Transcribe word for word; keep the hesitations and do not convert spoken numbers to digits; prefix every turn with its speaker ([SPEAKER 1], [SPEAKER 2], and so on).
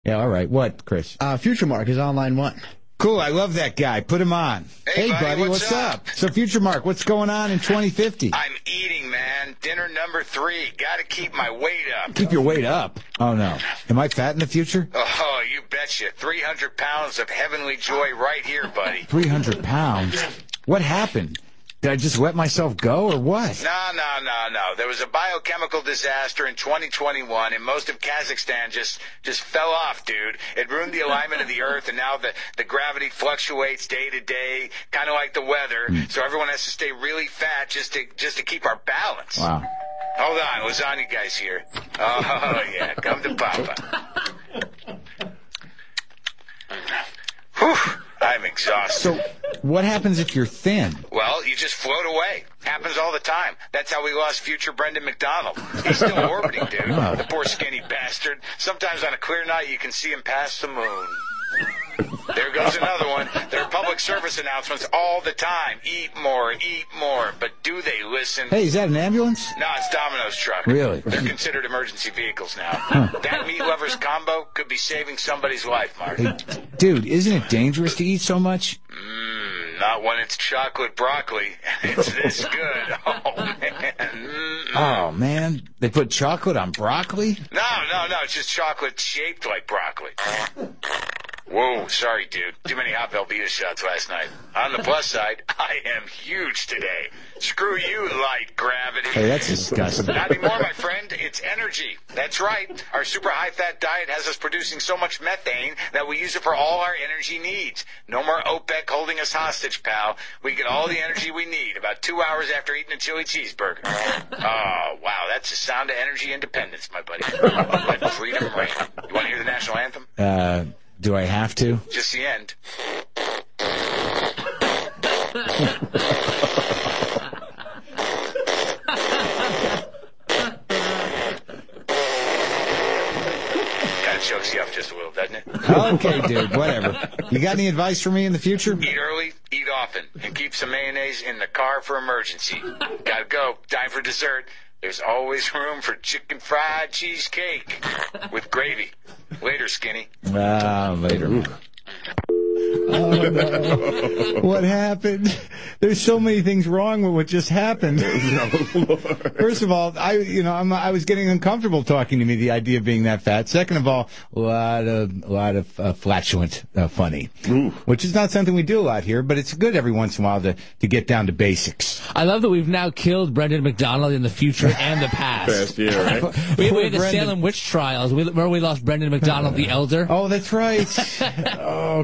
[SPEAKER 1] Yeah, all right. What, Chris?
[SPEAKER 2] Uh, Future Mark is on line one.
[SPEAKER 1] Cool, I love that guy. Put him on.
[SPEAKER 3] Hey,
[SPEAKER 1] hey
[SPEAKER 3] buddy,
[SPEAKER 1] buddy,
[SPEAKER 3] what's
[SPEAKER 1] what's up?
[SPEAKER 3] up?
[SPEAKER 1] So, Future Mark, what's going on in twenty fifty?
[SPEAKER 3] I'm eating, man. Dinner number three. Gotta keep my weight up.
[SPEAKER 1] Keep your weight up. Oh, no. Am I fat in the future?
[SPEAKER 3] Oh, you betcha. three hundred pounds of heavenly joy right here, buddy.
[SPEAKER 1] three hundred pounds? What happened? Did I just let myself go, or what?
[SPEAKER 3] No, no, no, no. There was a biochemical disaster in twenty twenty-one, and most of Kazakhstan just just fell off, dude. It ruined the alignment of the Earth, and now the, the gravity fluctuates day to day, kind of like the weather. Mm. So everyone has to stay really fat just to just to keep our balance.
[SPEAKER 1] Wow.
[SPEAKER 3] Hold on, lasagna guy's here. Oh, yeah, come to Papa. Whew. I'm exhausted.
[SPEAKER 1] So, what happens if you're thin?
[SPEAKER 3] Well, you just float away. Happens all the time. That's how we lost future Brendan McDonald. He's still orbiting, dude. Oh. The poor skinny bastard. Sometimes on a clear night, you can see him past the moon. There goes another one. There are public service announcements all the time. Eat more, eat more. But do they listen?
[SPEAKER 1] Hey, is that an ambulance?
[SPEAKER 3] No, it's Domino's truck.
[SPEAKER 1] Really?
[SPEAKER 3] They're considered emergency vehicles now. Huh. That meat lovers combo could be saving somebody's life, Mark.
[SPEAKER 1] Hey, dude, isn't it dangerous to eat so much?
[SPEAKER 3] Mmm, not when it's chocolate broccoli. It's this good. Oh, man. Mm-mm.
[SPEAKER 1] Oh, man. They put chocolate on broccoli?
[SPEAKER 3] No, no, no. It's just chocolate shaped like broccoli. Whoa, sorry, dude. Too many hot Velveeta shots last night. On the plus side, I am huge today. Screw you, light gravity.
[SPEAKER 1] Hey, that's disgusting.
[SPEAKER 3] Not anymore, my friend. It's energy. That's right. Our super high-fat diet has us producing so much methane that we use it for all our energy needs. No more OPEC holding us hostage, pal. We get all the energy we need about two hours after eating a chili cheeseburger. Oh, wow. That's the sound of energy independence, my buddy. Let freedom reign. You want to hear the national anthem?
[SPEAKER 1] Uh... Do I have to?
[SPEAKER 3] Just the end. Kind of chokes you up just a little, doesn't it?
[SPEAKER 1] Okay, dude, whatever. You got any advice for me in the future?
[SPEAKER 3] Eat early, eat often, and keep some mayonnaise in the car for emergency. Gotta go. Time for dessert. There's always room for chicken fried cheesecake with gravy. Later, skinny.
[SPEAKER 1] Ah, uh, later. Oh, no. What happened? There's so many things wrong with what just happened. First of all, I, you know, I'm, I was getting uncomfortable talking to me. The idea of being that fat. Second of all, a lot of, a lot of uh, flatulent uh, funny, Ooh. Which is not something we do a lot here, but it's good every once in a while to to get down to basics.
[SPEAKER 4] I love that we've now killed Brendan McDonald in the future and the past.
[SPEAKER 5] Past year, right?
[SPEAKER 4] we, we had the Salem witch trials. We, remember we lost Brendan McDonald, the elder?
[SPEAKER 1] Oh, that's right. Oh.